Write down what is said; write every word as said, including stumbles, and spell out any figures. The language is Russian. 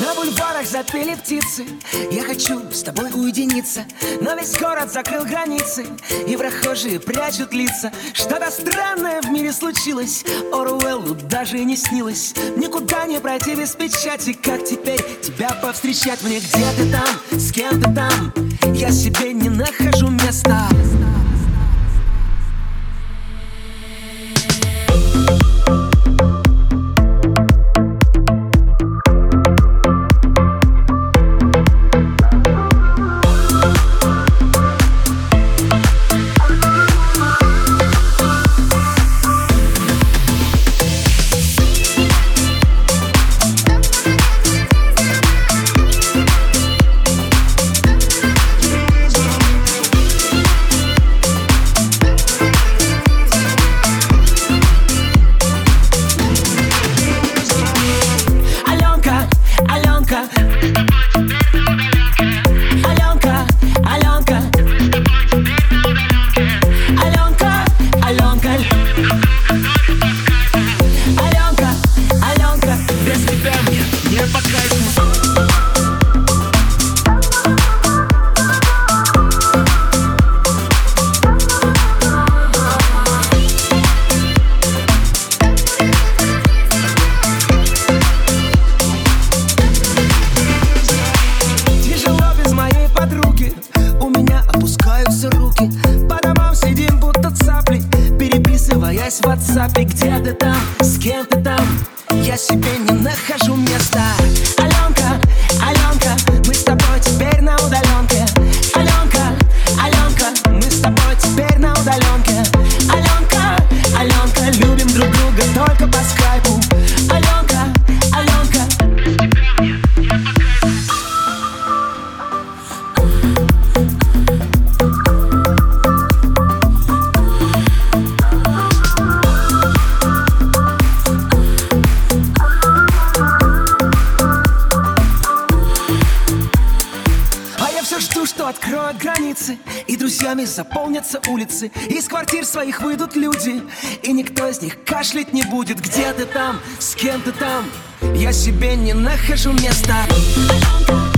На бульварах запели птицы, я хочу с тобой уединиться. Но весь город закрыл границы, и прохожие прячут лица. Что-то странное в мире случилось, Оруэллу даже не снилось. Никуда не пройти без печати, как теперь тебя повстречать мне? Где ты там, с кем ты там? Я себе не нахожу места. В WhatsApp, где ты там, с кем ты там? Я себе не нахожу места. Аленка, Аленка, мы с тобой теперь на удаленке. Аленка, Аленка, мы с тобой теперь на удаленке. Аленка, Аленка, любим друг друга только по скайпу. Аленка, Аленка. Жду, что откроют границы, и друзьями заполнятся улицы. Из квартир своих выйдут люди, и никто из них кашлять не будет. Где ты там, с кем ты там? Я себе не нахожу места.